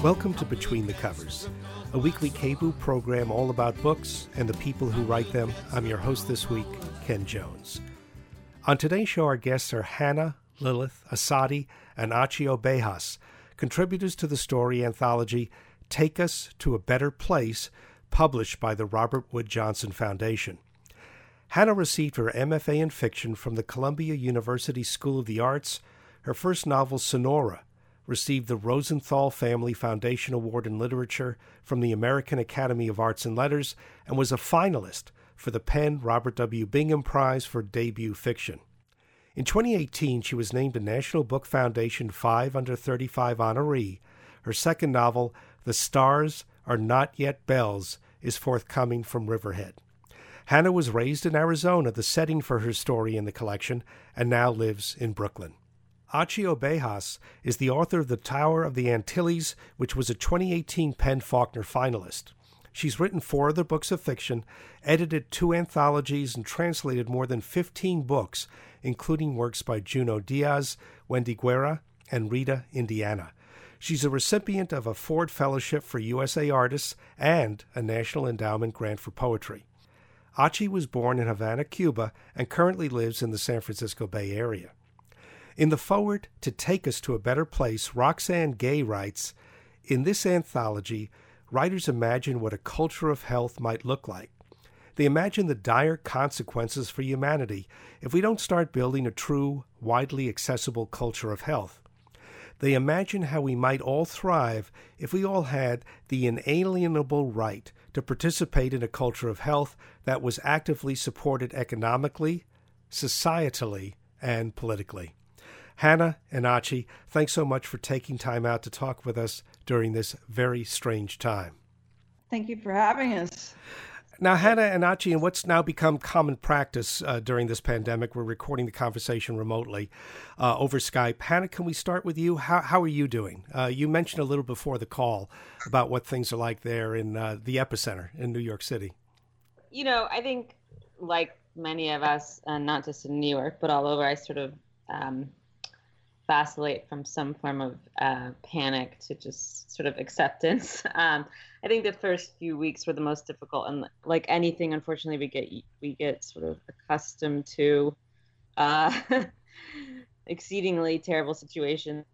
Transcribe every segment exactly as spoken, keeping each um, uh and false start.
Welcome to Between the Covers, a weekly K B O O program all about books and the people who write them. I'm your host this week, Ken Jones. On today's show, our guests are Hannah, Lilith, Asadi, and Achio Bejas, contributors to the story anthology Take Us to a Better Place, published by the Robert Wood Johnson Foundation. Hannah received her M F A in fiction from the Columbia University School of the Arts. Her first novel, Sonora, received the Rosenthal Family Foundation Award in Literature from the American Academy of Arts and Letters and was a finalist for the Penn Robert W. Bingham Prize for Debut Fiction. In twenty eighteen, she was named a National Book Foundation five under thirty-five honoree. Her second novel, The Stars Are Not Yet Bells, is forthcoming from Riverhead. Hannah was raised in Arizona, the setting for her story in the collection, and now lives in Brooklyn. Achio Bejas is the author of The Tower of the Antilles, which was a twenty eighteen Penn Faulkner finalist. She's written four other books of fiction, edited two anthologies, and translated more than fifteen books, including works by Junot Diaz, Wendy Guerra, and Rita Indiana. She's a recipient of a Ford Fellowship for U S A Artists and a National Endowment Grant for Poetry. Achi was born in Havana, Cuba, and currently lives in the San Francisco Bay Area. In the foreword to Take Us to a Better Place, Roxane Gay writes, "In this anthology, writers imagine what a culture of health might look like. They imagine the dire consequences for humanity if we don't start building a true, widely accessible culture of health. They imagine how we might all thrive if we all had the inalienable right to participate in a culture of health that was actively supported economically, societally, and politically." Hannah and Achi, thanks so much for taking time out to talk with us during this very strange time. Thank you for having us. Now, Hannah and Achi, in what's now become common practice uh, during this pandemic, we're recording the conversation remotely uh, over Skype. Hannah, can we start with you? How, how are you doing? Uh, you mentioned a little before the call about what things are like there in uh, the epicenter in New York City. You know, I think like many of us, and not just in New York, but all over, I sort of um, vacillate from some form of uh, panic to just sort of acceptance. Um, I think the first few weeks were the most difficult, and like anything, unfortunately, we get we get sort of accustomed to uh, exceedingly terrible situations.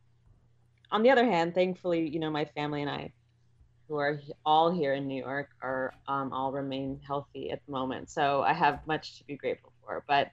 On the other hand, thankfully, you know, my family and I, who are all here in New York, are um, all remain healthy at the moment. So I have much to be grateful for. But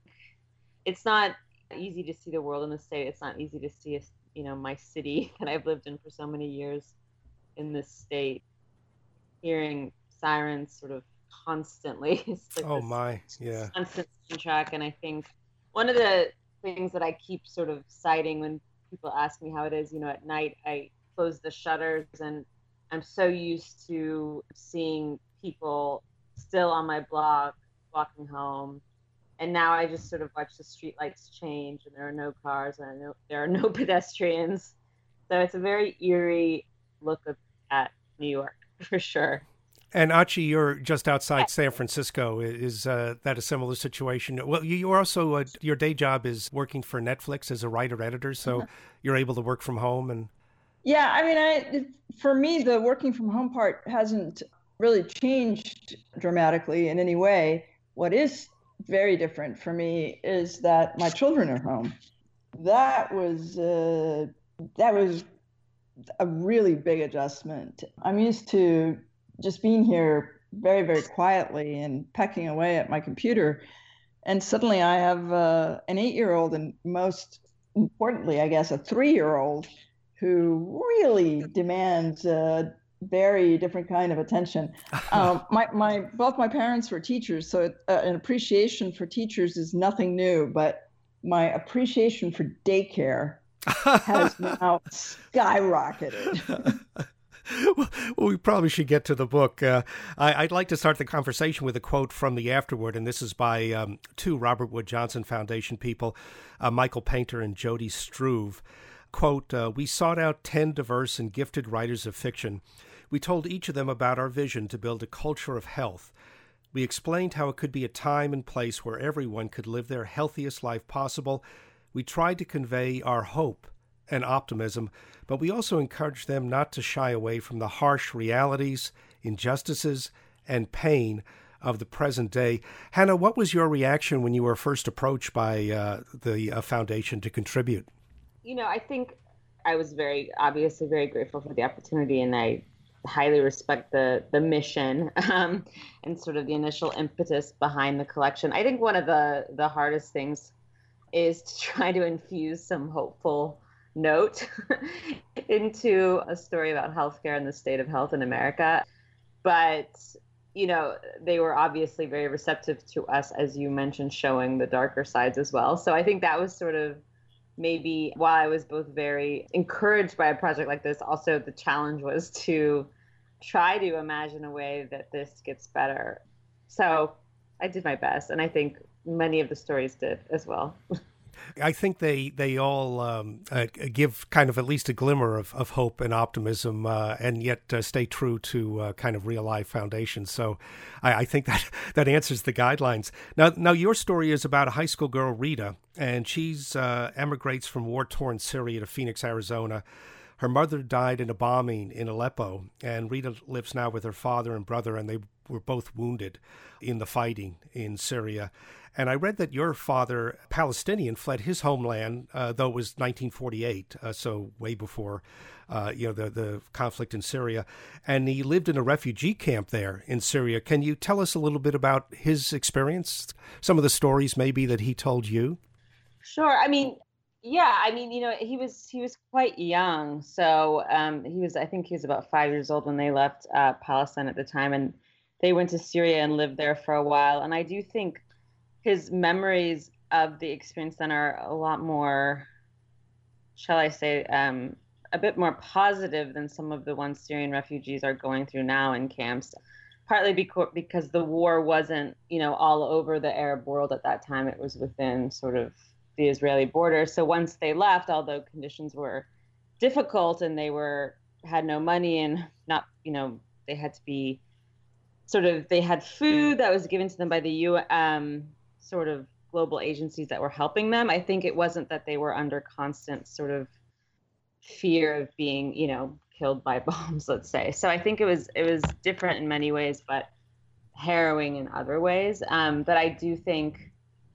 it's not easy to see the world in the state. It's not easy to see, you know, my city that I've lived in for so many years in this state, hearing sirens sort of constantly. It's like oh my, yeah. Constant track. And I think one of the things that I keep sort of citing when people ask me how it is, you know, at night I close the shutters and I'm so used to seeing people still on my block walking home. And now I just sort of watch the streetlights change, and there are no cars, and I know there are no pedestrians. So it's a very eerie look of, at New York, for sure. And Achi, you're just outside San Francisco. Is uh, that a similar situation? Well, you are also, uh, your day job is working for Netflix as a writer-editor, so mm-hmm. you're able to work from home. And Yeah, I mean, I for me, the working from home part hasn't really changed dramatically in any way. What is very different for me is that my children are home. That was uh, that was a really big adjustment. I'm used to just being here very, very quietly and pecking away at my computer, and suddenly I have uh, an eight-year-old, and most importantly, I guess, a three-year-old who really demands a very different kind of attention. Um, my, my, both my parents were teachers, so uh, an appreciation for teachers is nothing new, but my appreciation for daycare has now skyrocketed. Well, we probably should get to the book. Uh, I, I'd like to start the conversation with a quote from the afterword, and this is by um, two Robert Wood Johnson Foundation people, uh, Michael Painter and Jody Struve. Quote, uh, "We sought out ten diverse and gifted writers of fiction. We told each of them about our vision to build a culture of health. We explained how it could be a time and place where everyone could live their healthiest life possible. We tried to convey our hope and optimism, but we also encourage them not to shy away from the harsh realities, injustices, and pain of the present day. Hannah, what was your reaction when you were first approached by uh, the uh, foundation to contribute? You know, I think I was very, obviously very grateful for the opportunity, and I highly respect the the mission um, and sort of the initial impetus behind the collection. I think one of the, the hardest things is to try to infuse some hopeful note into a story about healthcare and the state of health in America. But, you know, they were obviously very receptive to us, as you mentioned, showing the darker sides as well. So I think that was sort of maybe while I was both very encouraged by a project like this, also the challenge was to try to imagine a way that this gets better. So I did my best, and I think many of the stories did as well. I think they they all um, uh, give kind of at least a glimmer of, of hope and optimism, uh, and yet uh, stay true to uh, kind of real life foundations. So I, I think that that answers the guidelines. Now, now your story is about a high school girl, Rita, and she's uh, emigrates from war-torn Syria to Phoenix, Arizona. Her mother died in a bombing in Aleppo, and Rita lives now with her father and brother, and they were both wounded in the fighting in Syria. And I read that your father, Palestinian, fled his homeland, uh, though it was nineteen forty-eight, uh, so way before uh, you know the, the conflict in Syria. And he lived in a refugee camp there in Syria. Can you tell us a little bit about his experience? Some of the stories maybe that he told you? Sure. I mean, yeah, I mean, you know, he was he was quite young. So um, he was, I think he was about five years old when they left uh, Palestine at the time. And they went to Syria and lived there for a while. And I do think his memories of the experience then are a lot more, shall I say, um, a bit more positive than some of the ones Syrian refugees are going through now in camps, partly because, because the war wasn't, you know, all over the Arab world at that time. It was within sort of the Israeli border. So once they left, although conditions were difficult and they were had no money and not, you know, they had to be sort of, they had food that was given to them by the U um sort of global agencies that were helping them. I think it wasn't that they were under constant sort of fear of being, you know, killed by bombs, let's say. So I think it was it was different in many ways, but harrowing in other ways. Um, but I do think,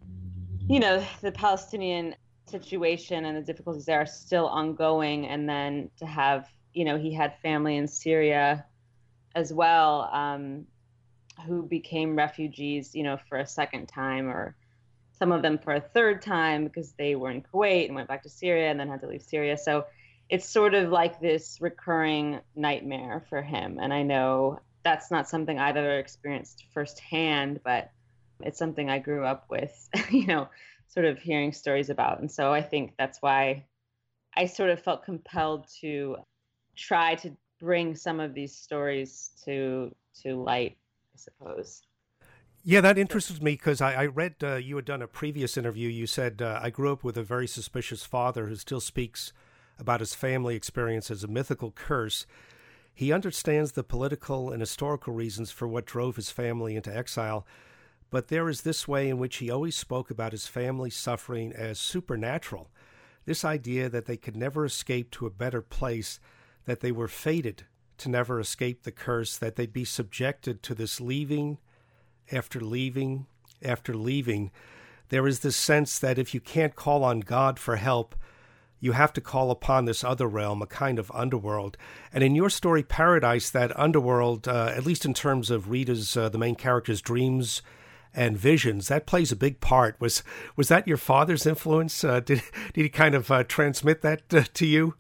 you know, the Palestinian situation and the difficulties there are still ongoing. And then to have, you know, he had family in Syria as well, um, who became refugees, you know, for a second time, or some of them for a third time because they were in Kuwait and went back to Syria and then had to leave Syria. So it's sort of like this recurring nightmare for him. And I know that's not something I've ever experienced firsthand, but it's something I grew up with, you know, sort of hearing stories about. And so I think that's why I sort of felt compelled to try to bring some of these stories to to light, I suppose. Yeah, that interested me because I, I read uh, you had done a previous interview. You said, uh, I grew up with a very suspicious father who still speaks about his family experience as a mythical curse. He understands the political and historical reasons for what drove his family into exile, but there is this way in which he always spoke about his family's suffering as supernatural. This idea that they could never escape to a better place, that they were fated to never escape the curse, that they'd be subjected to this leaving after leaving after leaving. There is this sense that if you can't call on God for help, you have to call upon this other realm, a kind of underworld. And in your story, Paradise, that underworld, uh, at least in terms of Rita's, uh, the main character's dreams and visions, that plays a big part. Was was that your father's influence? Uh, did, did he kind of uh, transmit that uh, to you?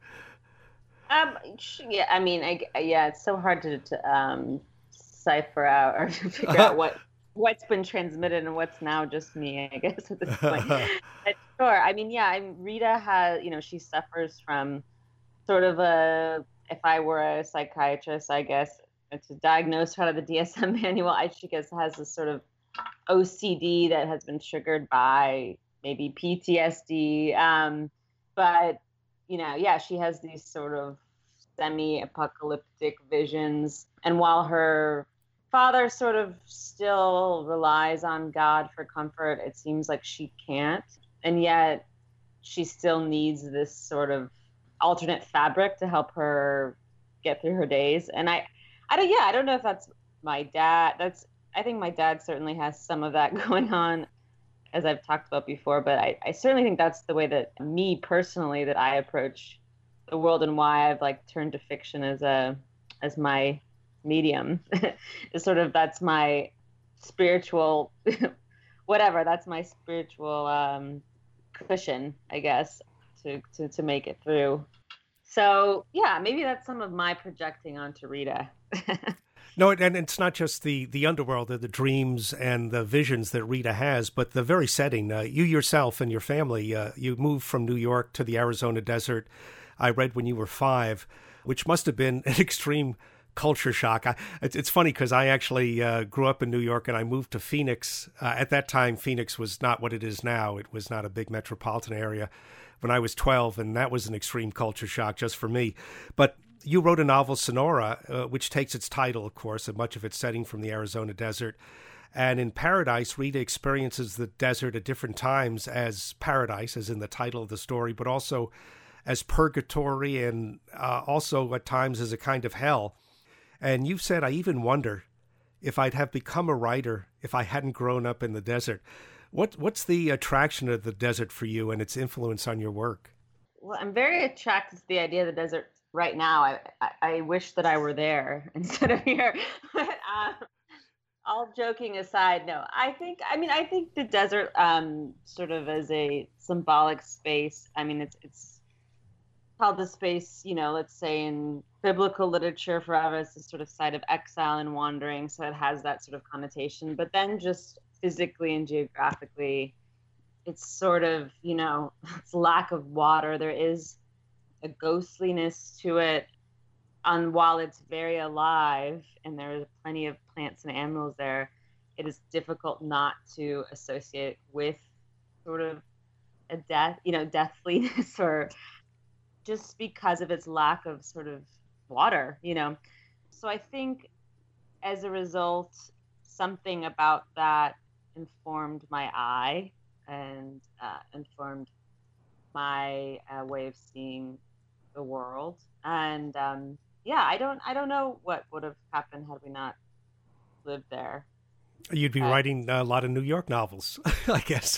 Um, yeah, I mean, I, yeah, it's so hard to, to um, cipher out or to figure out what, what's been transmitted and what's now just me, I guess, at this point. But sure. I mean, yeah, I'm, Rita has, you know, she suffers from sort of a, if I were a psychiatrist, I guess, to diagnose her out of the D S M manual, I, she guess has this sort of O C D that has been triggered by maybe P T S D. Um, but you know, yeah, she has these sort of semi-apocalyptic visions. And while her father sort of still relies on God for comfort, it seems like she can't. And yet she still needs this sort of alternate fabric to help her get through her days. And I, I don't, yeah, I don't know if that's my dad. That's, I think my dad certainly has some of that going on, as I've talked about before, but I, I certainly think that's the way that me personally, that I approach the world, and why I've like turned to fiction as a, as my medium is sort of, that's my spiritual, whatever, that's my spiritual um, cushion, I guess, to, to, to make it through. So yeah, maybe that's some of my projecting onto Rita. No, and it's not just the, the underworld, the, the dreams and the visions that Rita has, but the very setting. Uh, you yourself and your family, uh, you moved from New York to the Arizona desert, I read, when you were five, which must have been an extreme culture shock. I, it's, it's funny because I actually uh, grew up in New York and I moved to Phoenix. Uh, at that time, Phoenix was not what it is now. It was not a big metropolitan area when I was twelve, and that was an extreme culture shock just for me. But you wrote a novel, Sonora, uh, which takes its title, of course, and much of its setting from the Arizona desert. And in Paradise, Rita experiences the desert at different times as paradise, as in the title of the story, but also as purgatory, and uh, also at times as a kind of hell. And you've said, I even wonder if I'd have become a writer if I hadn't grown up in the desert. What What's the attraction of the desert for you and its influence on your work? Well, I'm very attracted to the idea of the desert right now. I, I, I wish that I were there instead of here. But uh, all joking aside, no, I think, I mean, I think the desert um, sort of as a symbolic space, I mean, it's, it's called the space, you know, let's say in biblical literature forever, it's this sort of site of exile and wandering. So it has that sort of connotation, but then just physically and geographically, it's sort of, you know, it's lack of water. There is a ghostliness to it. And while it's very alive and there are plenty of plants and animals there, it is difficult not to associate with sort of a death, you know, deathliness, or just because of its lack of sort of water, you know. So I think as a result, something about that informed my eye and uh, informed my uh, way of seeing the world. And um, yeah, I don't, I don't know what would have happened had we not lived there. You'd be uh, writing a lot of New York novels, I guess.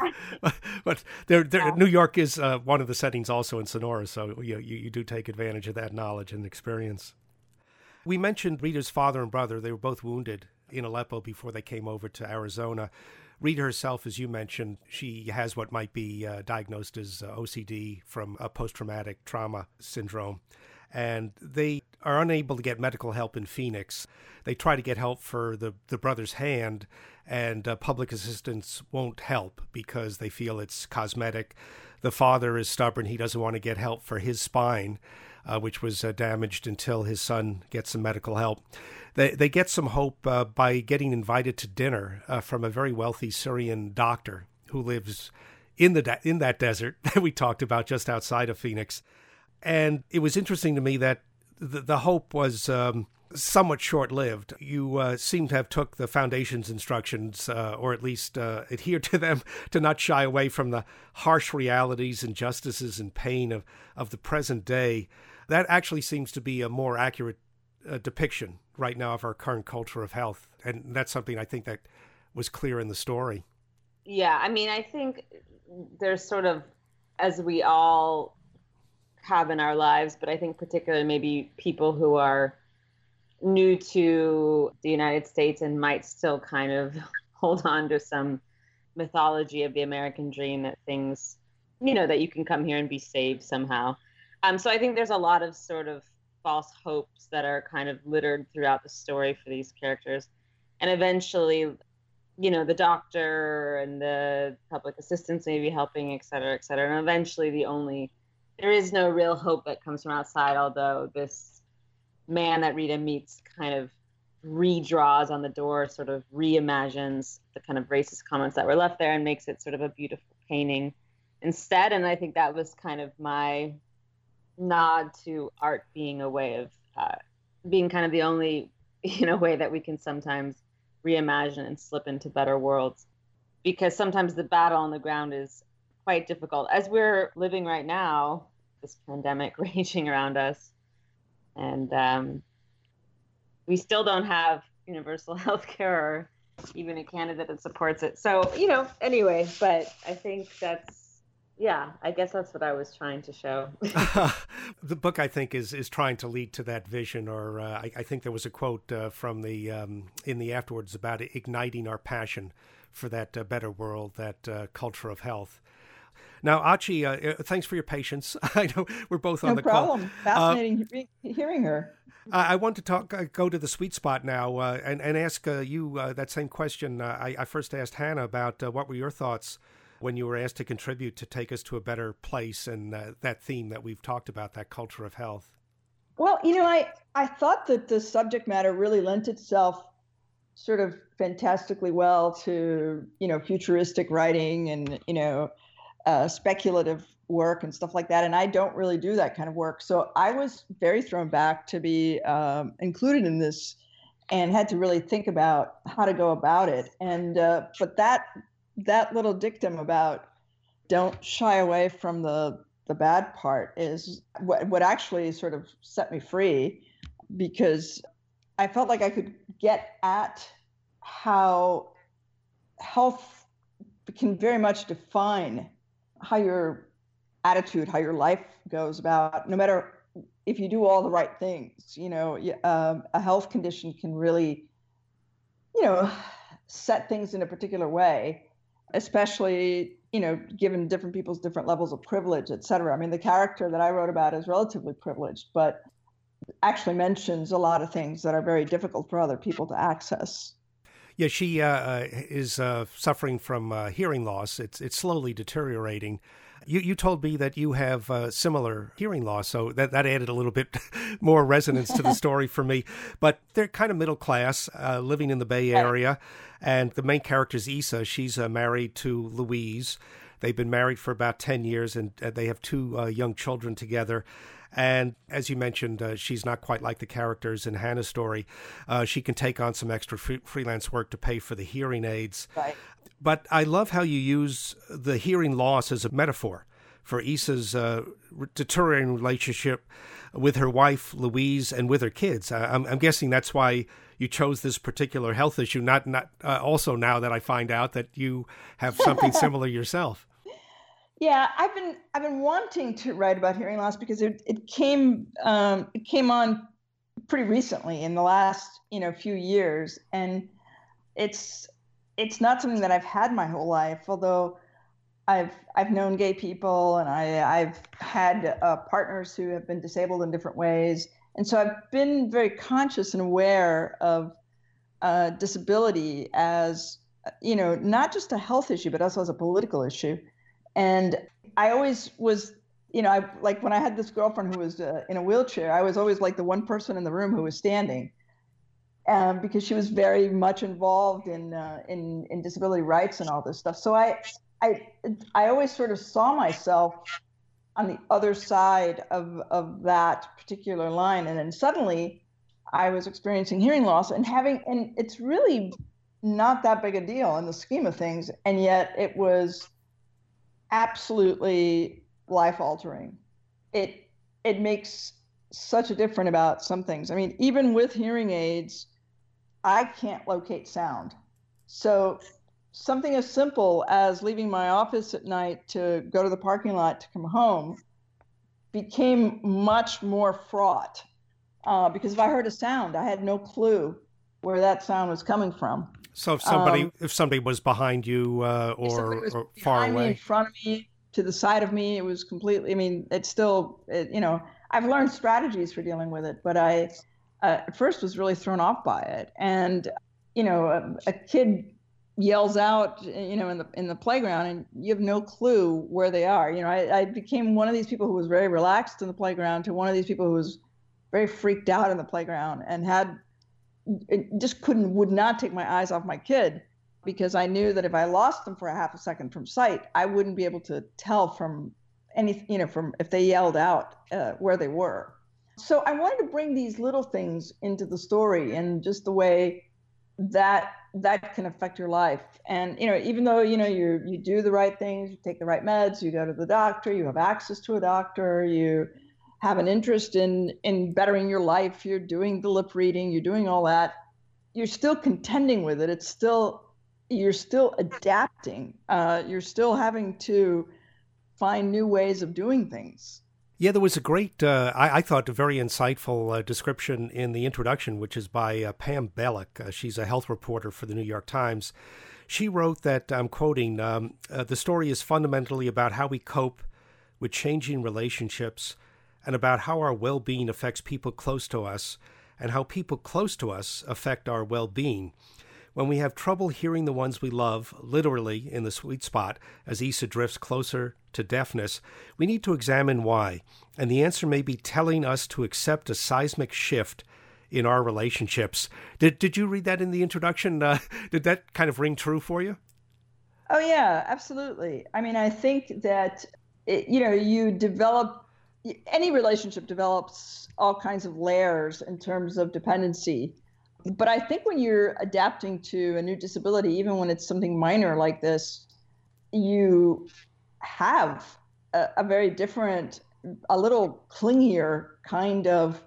But there, there, yeah. New York is uh, one of the settings also in Sonora, so you, you you do take advantage of that knowledge and experience. We mentioned Rita's father and brother. They were both wounded in Aleppo before they came over to Arizona. Rita herself, as you mentioned, she has what might be uh, diagnosed as uh, O C D from a post-traumatic trauma syndrome. And they are unable to get medical help in Phoenix. They try to get help for the, the brother's hand, and uh, public assistance won't help because they feel it's cosmetic. The father is stubborn. He doesn't want to get help for his spine, uh, which was uh, damaged until his son gets some medical help. They they get some hope uh, by getting invited to dinner uh, from a very wealthy Syrian doctor who lives in the de- in that desert that we talked about just outside of Phoenix. And it was interesting to me that the, the hope was um, somewhat short-lived. You uh, seem to have took the Foundation's instructions, uh, or at least uh, adhered to them, to not shy away from the harsh realities, injustices, and pain of, of the present day. That actually seems to be a more accurate uh, depiction right now of our current culture of health. And that's something I think that was clear in the story. Yeah, I mean, I think there's sort of, as we all have in our lives, but I think particularly maybe people who are new to the United States and might still kind of hold on to some mythology of the American dream, that things, you know, that you can come here and be saved somehow. Um, so I think there's a lot of sort of false hopes that are kind of littered throughout the story for these characters. And eventually, you know, the doctor and the public assistants may be helping, et cetera, et cetera. And eventually the only There is no real hope that comes from outside, although this man that Rita meets kind of redraws on the door, sort of reimagines the kind of racist comments that were left there and makes it sort of a beautiful painting instead. And I think that was kind of my nod to art being a way of uh, being kind of the only, you know, way that we can sometimes reimagine and slip into better worlds. Because sometimes the battle on the ground is quite difficult. As we're living right now, this pandemic raging around us. And um, we still don't have universal health care or even a candidate that supports it. So, you know, anyway, but I think that's, yeah, I guess that's what I was trying to show. The book, I think, is is trying to lead to that vision, or uh, I, I think there was a quote uh, from the um, in the afterwards about igniting our passion for that uh, better world, that uh, culture of health. Now, Achi, uh, thanks for your patience. I know we're both on no the problem. call. No problem. Fascinating uh, hearing her. I want to talk. Uh, go to the sweet spot now, uh, and and ask uh, you uh, that same question. Uh, I, I first asked Hannah about uh, what were your thoughts when you were asked to contribute to take us to a better place, and uh, that theme that we've talked about, that culture of health. Well, you know, I I thought that the subject matter really lent itself sort of fantastically well to, you know, futuristic writing and, you know, uh, speculative work and stuff like that. And I don't really do that kind of work. So I was very thrown back to be um, included in this and had to really think about how to go about it. And uh, but that that little dictum about don't shy away from the the bad part is what what actually sort of set me free, because I felt like I could get at how health can very much define how your attitude, how your life goes about, no matter if you do all the right things. You know, um, a health condition can really, you know, set things in a particular way, especially, you know, given different people's different levels of privilege, et cetera. I mean, the character that I wrote about is relatively privileged, but actually mentions a lot of things that are very difficult for other people to access. Yeah, she uh, is uh, suffering from uh, hearing loss. It's it's slowly deteriorating. You you told me that you have uh, similar hearing loss, so that, that added a little bit more resonance to the story for me. But they're kind of middle class, uh, living in the Bay Area, and the main character is Issa. She's uh, married to Louise. They've been married for about ten years, and uh, they have two uh, young children together. And as you mentioned, uh, she's not quite like the characters in Hannah's story. Uh, she can take on some extra free- freelance work to pay for the hearing aids. Right. But I love how you use the hearing loss as a metaphor for Issa's uh, deteriorating relationship with her wife, Louise, and with her kids. Uh, I'm, I'm guessing that's why you chose this particular health issue, not, not uh, also now that I find out that you have something similar yourself. Yeah, I've been I've been wanting to write about hearing loss because it it came um, it came on pretty recently in the last you know few years, and it's it's not something that I've had my whole life. Although I've I've known gay people, and I I've had uh, partners who have been disabled in different ways, and so I've been very conscious and aware of uh, disability as you know not just a health issue, but also as a political issue. And I always was, you know, I like when I had this girlfriend who was uh, in a wheelchair, I was always like the one person in the room who was standing, um, because she was very much involved in uh, in in disability rights and all this stuff. So I I I always sort of saw myself on the other side of of that particular line, and then suddenly I was experiencing hearing loss and having, and it's really not that big a deal in the scheme of things, and yet it was absolutely life-altering. It it makes such a difference about some things. I mean, even with hearing aids, I can't locate sound. So something as simple as leaving my office at night to go to the parking lot to come home became much more fraught, uh, because if I heard a sound, I had no clue where that sound was coming from. So if somebody Um, if somebody was behind you uh, If somebody or, was or far behind me, in away, front of me, to the side of me, it was completely, I mean, it's still, it, you know, I've learned strategies for dealing with it, but I uh, at first was really thrown off by it. And, you know, a, a kid yells out, you know, in the in the playground, and you have no clue where they are. You know, I, I became one of these people who was very relaxed in the playground to one of these people who was very freaked out in the playground and had, it just couldn't, would not take my eyes off my kid, because I knew that if I lost them for a half a second from sight, I wouldn't be able to tell from any, you know, from if they yelled out uh, where they were. So I wanted to bring these little things into the story, and just the way that that can affect your life. And, you know, even though, you know, you you do the right things, you take the right meds, you go to the doctor, you have access to a doctor, you have an interest in in bettering your life, you're doing the lip reading, you're doing all that, you're still contending with it. It's still, you're still adapting. Uh, you're still having to find new ways of doing things. Yeah, there was a great, uh, I, I thought, a very insightful uh, description in the introduction, which is by uh, Pam Bellick. Uh, she's a health reporter for the New York Times. She wrote that, I'm quoting, um, uh, the story is fundamentally about how we cope with changing relationships and about how our well-being affects people close to us and how people close to us affect our well-being. When we have trouble hearing the ones we love, literally in the sweet spot, as Issa drifts closer to deafness, we need to examine why. And the answer may be telling us to accept a seismic shift in our relationships. Did did you read that in the introduction? Uh, did that kind of ring true for you? Oh, yeah, absolutely. I mean, I think that, it, you know, you develop, any relationship develops all kinds of layers in terms of dependency. But I think when you're adapting to a new disability, even when it's something minor like this, you have a, a very different, a little clingier kind of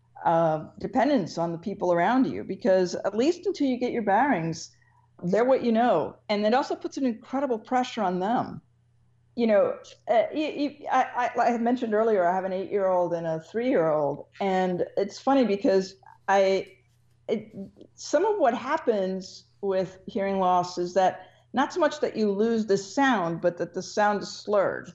uh, dependence on the people around you, because at least until you get your bearings, they're what you know. And it also puts an incredible pressure on them. You know, uh, you, you, I, I, I mentioned earlier, I have an eight-year-old and a three-year-old, and it's funny because I, it, some of what happens with hearing loss is that not so much that you lose the sound, but that the sound is slurred.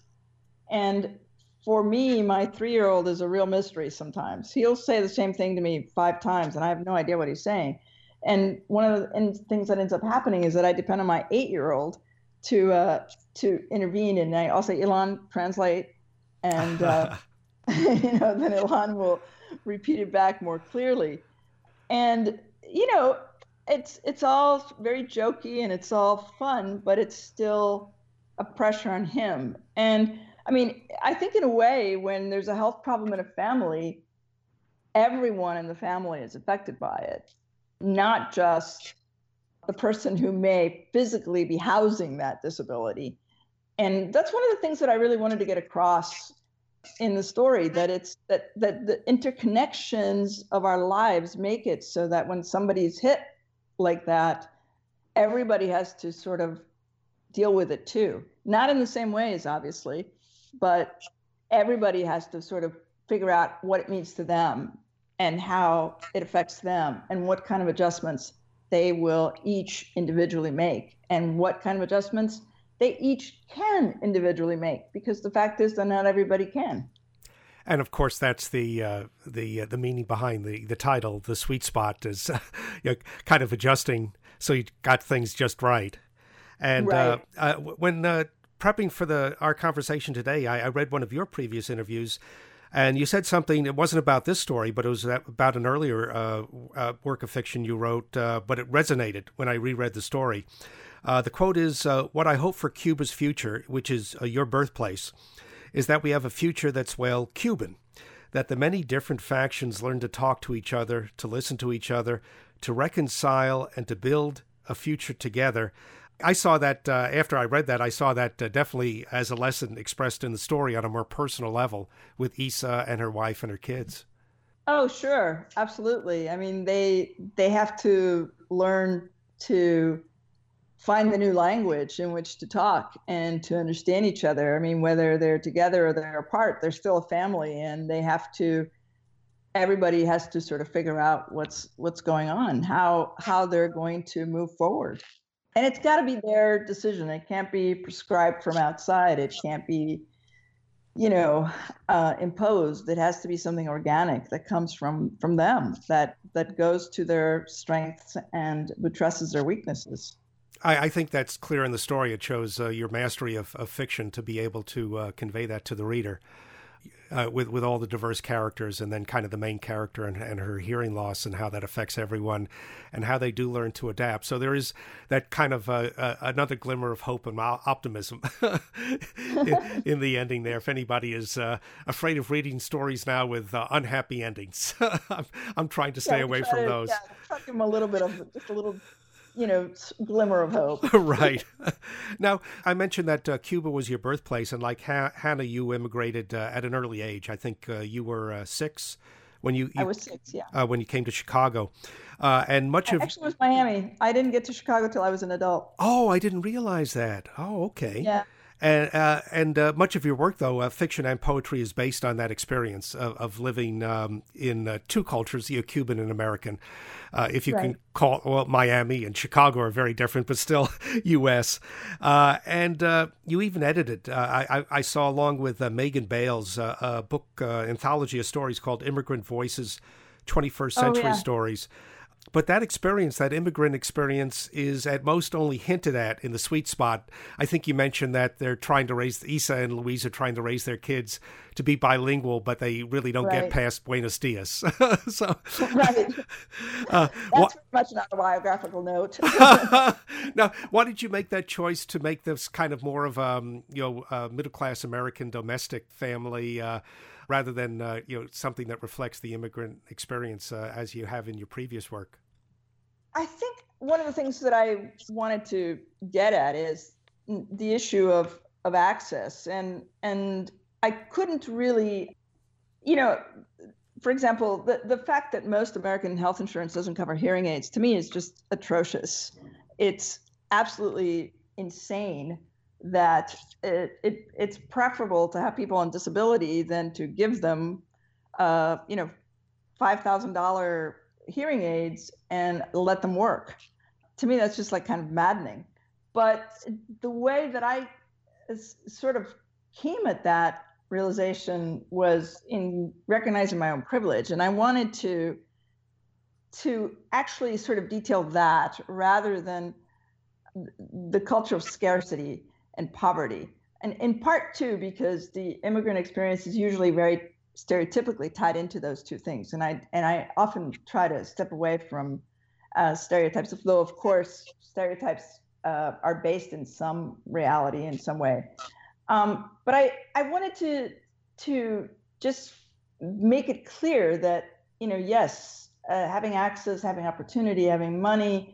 And for me, my three-year-old is a real mystery sometimes. He'll say the same thing to me five times, and I have no idea what he's saying. And one of the things that ends up happening is that I depend on my eight-year-old to uh, to intervene, and I, I'll say, Ilan, translate, and uh, you know, then Ilan will repeat it back more clearly. And you know, it's it's all very jokey and it's all fun, but it's still a pressure on him. And I mean, I think in a way, when there's a health problem in a family, everyone in the family is affected by it, not just the person who may physically be housing that disability. And that's one of the things that I really wanted to get across in the story, that it's that that the interconnections of our lives make it so that when somebody's hit like that, everybody has to sort of deal with it too. Not in the same ways, obviously, but everybody has to sort of figure out what it means to them and how it affects them and what kind of adjustments they will each individually make and what kind of adjustments they each can individually make, because the fact is that not everybody can. And of course, that's the uh, the uh, the meaning behind the, the title. The sweet spot is uh, you know, kind of adjusting so you got things just right. And right. Uh, uh, when uh, prepping for the our conversation today, I, I read one of your previous interviews, and you said something. It wasn't about this story, but it was about an earlier uh, uh, work of fiction you wrote. Uh, but it resonated when I reread the story. Uh, the quote is, uh, "What I hope for Cuba's future, which is uh, your birthplace, is that we have a future that's, well, Cuban, that the many different factions learn to talk to each other, to listen to each other, to reconcile, and to build a future together." I saw that, uh, after I read that, I saw that uh, definitely as a lesson expressed in the story on a more personal level with Issa and her wife and her kids. Oh, sure. Absolutely. I mean, they they have to learn to find the new language in which to talk and to understand each other. I mean, whether they're together or they're apart, they're still a family, and they have to, everybody has to sort of figure out what's what's going on, how how they're going to move forward. And it's got to be their decision. It can't be prescribed from outside. It can't be, you know, uh, imposed. It has to be something organic that comes from from them, that that goes to their strengths and addresses their weaknesses. I, I think that's clear in the story. It shows uh, your mastery of, of fiction to be able to uh, convey that to the reader uh, with, with all the diverse characters, and then kind of the main character and, and her hearing loss and how that affects everyone and how they do learn to adapt. So there is that kind of uh, uh, another glimmer of hope and optimism in, in the ending there. If anybody is uh, afraid of reading stories now with uh, unhappy endings, I'm, I'm trying to stay yeah, away try from to, those. Yeah, try to give them a little bit of, just a little you know, glimmer of hope. Right. Now, I mentioned that uh, Cuba was your birthplace, and like ha- Hannah, you immigrated uh, at an early age. I think uh, you were uh, six when you, you I was six, yeah. uh, when you came to Chicago, uh, and much of actually it was Miami. I didn't get to Chicago till I was an adult. Oh, I didn't realize that. Oh, okay. Yeah. And uh, and uh, much of your work, though, uh, fiction and poetry, is based on that experience of, of living um, in uh, two cultures, you know, Cuban and American. Uh, if you Right. can call, well, Miami and Chicago are very different, but still U S. Uh, and uh, you even edited, uh, I, I saw along with uh, Megan Bales, uh, a book uh, anthology of stories called Immigrant Voices, twenty-first Oh, Century yeah. Stories. But that experience, that immigrant experience, is at most only hinted at in The Sweet Spot. I think you mentioned that they're trying to raise, Issa and Louise are trying to raise their kids to be bilingual, but they really don't Right. get past Buenos Dias. so, Right. uh, That's wha- very much not a biographical note. now, why did you make that choice to make this kind of more of um, you know, a middle-class American domestic family uh, rather than uh, you know, something that reflects the immigrant experience uh, as you have in your previous work? I think one of the things that I wanted to get at is the issue of of access, and and I couldn't really, you know, for example, the the fact that most American health insurance doesn't cover hearing aids to me is just atrocious. It's absolutely insane that it, it it's preferable to have people on disability than to give them, uh, you know, five thousand dollar hearing aids and let them work. To me, that's just like kind of maddening. But the way that I s- sort of came at that realization was in recognizing my own privilege, and I wanted to to actually sort of detail that rather than the culture of scarcity and poverty. And in part too, because the immigrant experience is usually very stereotypically tied into those two things. And I and I often try to step away from uh, stereotypes, though of course stereotypes uh, are based in some reality in some way. Um, but I, I wanted to to just make it clear that, you know, yes, uh, having access, having opportunity, having money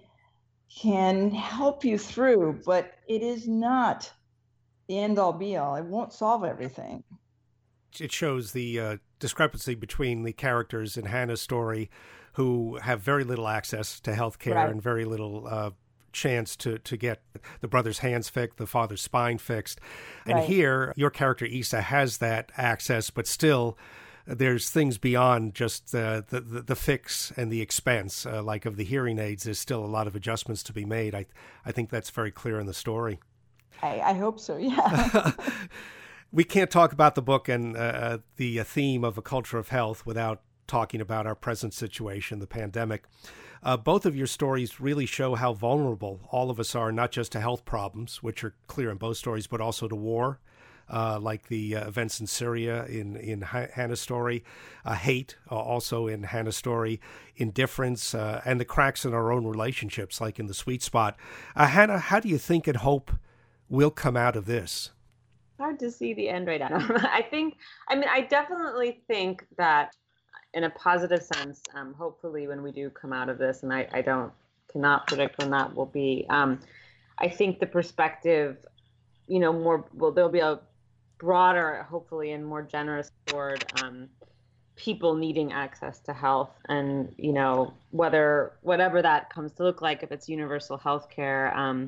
can help you through, but it is not the end all be all. It won't solve everything. It shows the uh, discrepancy between the characters in Hannah's story who have very little access to health care Right. and very little uh, chance to, to get the brother's hands fixed, the father's spine fixed. And Right. here, your character Issa has that access, but still there's things beyond just uh, the, the the fix and the expense, uh, like of the hearing aids. There's still a lot of adjustments to be made. I I think that's very clear in the story. I, I hope so, yeah. We can't talk about the book and uh, the theme of a culture of health without talking about our present situation, the pandemic. Uh, both of your stories really show how vulnerable all of us are, not just to health problems, which are clear in both stories, but also to war, uh, like the uh, events in Syria in, in H- Hannah's story, uh, hate, uh, also in Hannah's story, indifference, uh, and the cracks in our own relationships, like in The Sweet Spot. Uh, Hannah, how do you think and hope we'll come out of this? Hard to see the end right now. I think, I mean, I definitely think that in a positive sense, um, hopefully when we do come out of this, and I, I don't, cannot predict when that will be, um, I think the perspective, you know, more, well, there'll be a broader, hopefully, and more generous toward um, people needing access to health, and, you know, whether, whatever that comes to look like, if it's universal health care, um,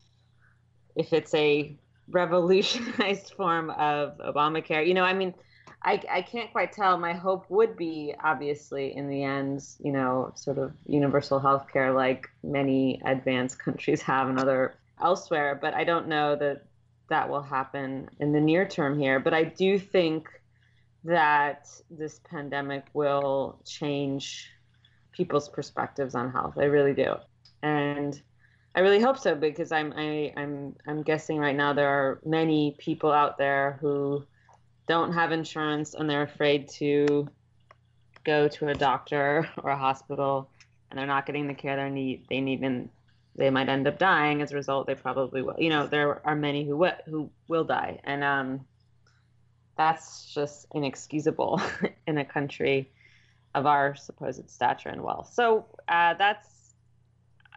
if it's a revolutionized form of Obamacare, you know, I mean, I, I can't quite tell. My hope would be, obviously, in the end, you know, sort of universal health care like many advanced countries have and other elsewhere. But I don't know that that will happen in the near term here. But I do think that this pandemic will change people's perspectives on health. I really do. And I really hope so, because I'm I, I'm I'm guessing right now there are many people out there who don't have insurance and they're afraid to go to a doctor or a hospital, and they're not getting the care they need. They need, and they might end up dying as a result. They probably will. You know, there are many who will, who will die, and um, that's just inexcusable in a country of our supposed stature and wealth. So uh, that's,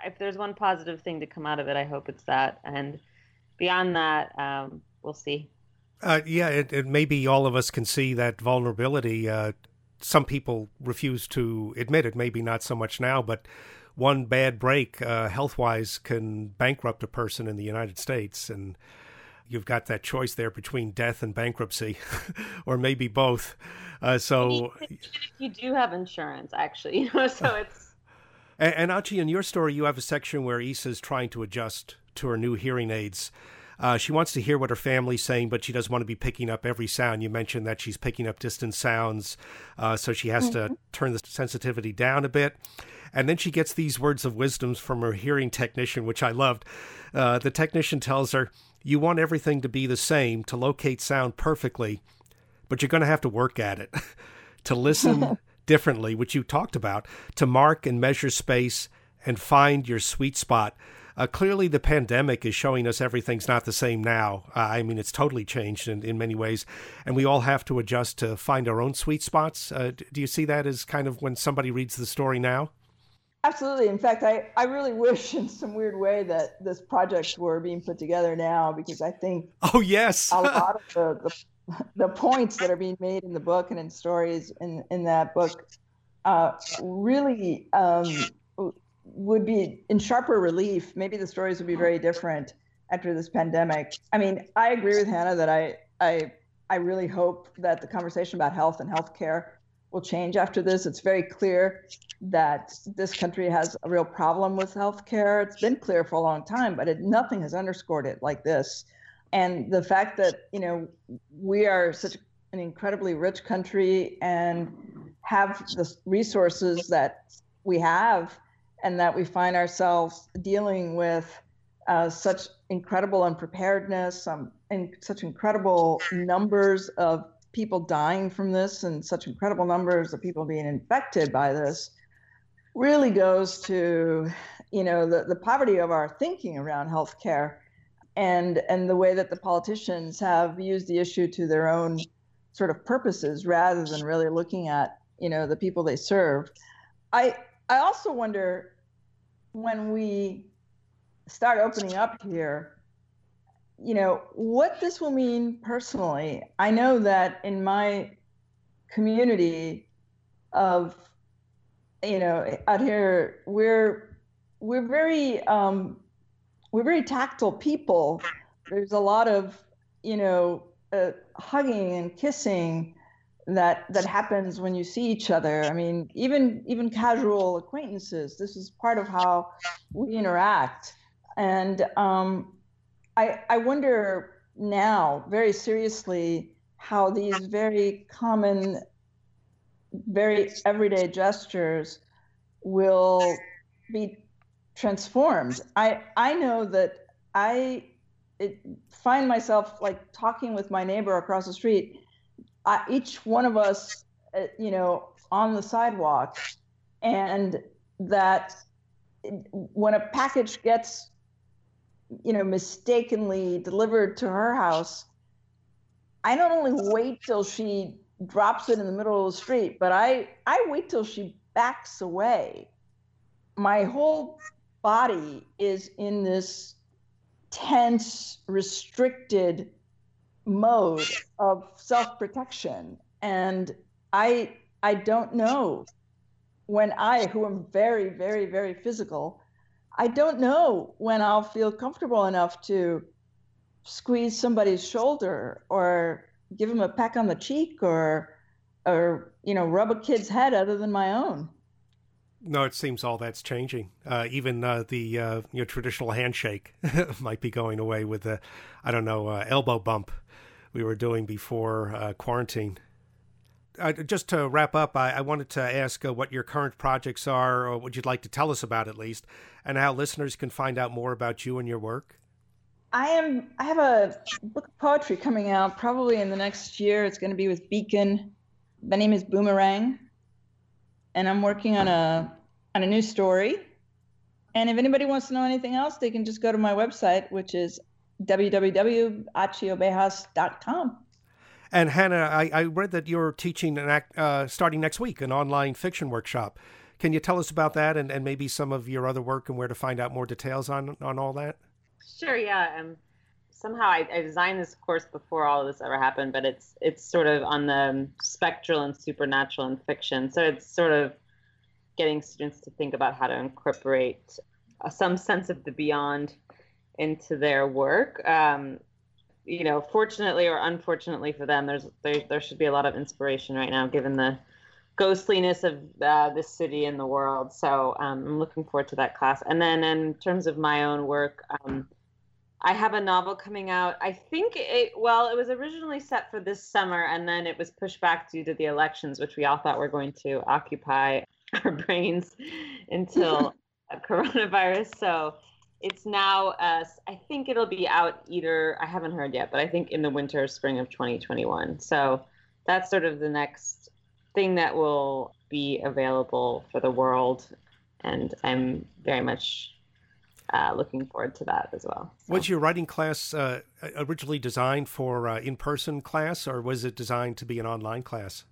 if there's one positive thing to come out of it, I hope it's that. And beyond that, um, we'll see. Uh, yeah, it, it maybe all of us can see that vulnerability. Uh, some people refuse to admit it, maybe not so much now, but one bad break uh, health-wise can bankrupt a person in the United States. And you've got that choice there between death and bankruptcy, or maybe both. Uh, so even if you do have insurance, actually, you know, so it's. And, and Achi, in your story, you have a section where Issa's trying to adjust to her new hearing aids. Uh, she wants to hear what her family's saying, but she doesn't want to be picking up every sound. You mentioned that she's picking up distant sounds, uh, so she has mm-hmm. to turn the sensitivity down a bit. And then she gets these words of wisdom from her hearing technician, which I loved. Uh, the technician tells her, you want everything to be the same, to locate sound perfectly, but you're going to have to work at it, to listen differently, which you talked about, to mark and measure space and find your sweet spot. Uh, clearly, the pandemic is showing us everything's not the same now. Uh, I mean, it's totally changed in, in many ways, and we all have to adjust to find our own sweet spots. Uh, do you see that as kind of when somebody reads the story now? Absolutely. In fact, I, I really wish in some weird way that this project were being put together now, because I think oh yes, a lot of the, the, the points that are being made in the book and in stories in, in that book uh, really um, would be in sharper relief. Maybe the stories would be very different after this pandemic. I mean, I agree with Hannah that I I I really hope that the conversation about health and healthcare will change after this. It's very clear that this country has a real problem with healthcare. It's been clear for a long time, but it, nothing has underscored it like this. And the fact that, you know, we are such an incredibly rich country and have the resources that we have, and that we find ourselves dealing with uh, such incredible unpreparedness, um, and such incredible numbers of people dying from this, and such incredible numbers of people being infected by this, really goes to, you know, the, the poverty of our thinking around healthcare, and and the way that the politicians have used the issue to their own sort of purposes rather than really looking at, you know, the people they serve. I I also wonder, when we start opening up here, you know, what this will mean personally. I know that in my community of, you know, out here, we're we're very um, we're very tactile people. There's a lot of, you know, uh, hugging and kissing that that happens when you see each other. I mean, even even casual acquaintances. This is part of how we interact. And um, I I wonder now, very seriously, how these very common, very everyday gestures will be transformed. I I know that I it, find myself like talking with my neighbor across the street. Uh, each one of us, uh, you know, on the sidewalk, and that when a package gets, you know, mistakenly delivered to her house, I not only wait till she drops it in the middle of the street, but I, I wait till she backs away. My whole body is in this tense, restricted mode of self-protection. And I I don't know when I, who am very, very, very physical, I don't know when I'll feel comfortable enough to squeeze somebody's shoulder or give them a peck on the cheek or, or you know, rub a kid's head other than my own. No, it seems all that's changing. Uh, even uh, the uh, you know, traditional handshake might be going away with the, I don't know, uh, elbow bump we were doing before uh, quarantine. Uh, just to wrap up, I, I wanted to ask uh, what your current projects are, or what you'd like to tell us about at least, and how listeners can find out more about you and your work. I am. I have a book of poetry coming out probably in the next year. It's going to be with Beacon. The name is Boomerang, and I'm working on a on a new story. And if anybody wants to know anything else, they can just go to my website, which is w w w dot achi obejas dot com. And Hannah, I, I read that you're teaching an act, uh, starting next week, an online fiction workshop. Can you tell us about that and, and maybe some of your other work and where to find out more details on, on all that? Sure, yeah. Um, somehow I, I designed this course before all of this ever happened, but it's it's sort of on the spectral and supernatural in fiction. So it's sort of getting students to think about how to incorporate uh, some sense of the beyond into their work. Um, you know, fortunately or unfortunately for them, there's there, there should be a lot of inspiration right now, given the ghostliness of uh, this city and the world. So um, I'm looking forward to that class. And then in terms of my own work, um, I have a novel coming out. I think it, well, it was originally set for this summer, and then it was pushed back due to the elections, which we all thought were going to occupy our brains until coronavirus. So it's now, uh, I think it'll be out either, I haven't heard yet, but I think in the winter or spring of twenty twenty-one. So that's sort of the next thing that will be available for the world. And I'm very much uh, looking forward to that as well. So. Was your writing class uh, originally designed for uh, in-person class, or was it designed to be an online class?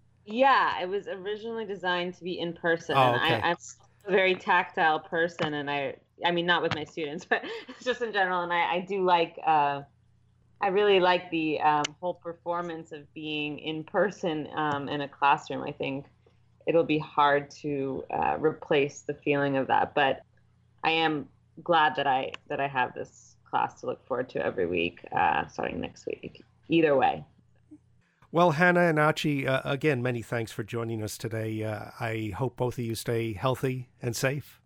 Yeah, it was originally designed to be in person. Oh, and okay. I, I'm a very tactile person, and I, I mean, not with my students, but just in general. And I, I do like, uh, I really like the um, whole performance of being in person um, in a classroom. I think it'll be hard to uh, replace the feeling of that. But I am glad that I that I have this class to look forward to every week, uh, starting next week. Either way. Well, Hannah and Achi, uh, again, many thanks for joining us today. Uh, I hope both of you stay healthy and safe.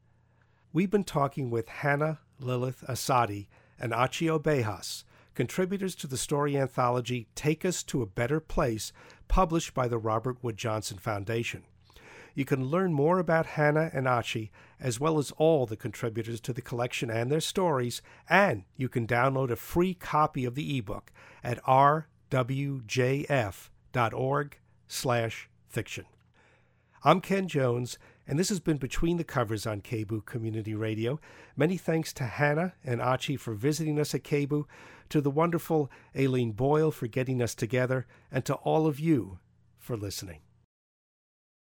We've been talking with Hannah Lilith Asadi and Achi Obejas, contributors to the story anthology Take Us to a Better Place, published by the Robert Wood Johnson Foundation. You can learn more about Hannah and Achi, as well as all the contributors to the collection and their stories, and you can download a free copy of the ebook at r w j f dot org slash fiction. I'm Ken Jones, and this has been Between the Covers on K B O O Community Radio. Many thanks to Hannah and Achi for visiting us at K B O O, to the wonderful Aileen Boyle for getting us together, and to all of you for listening.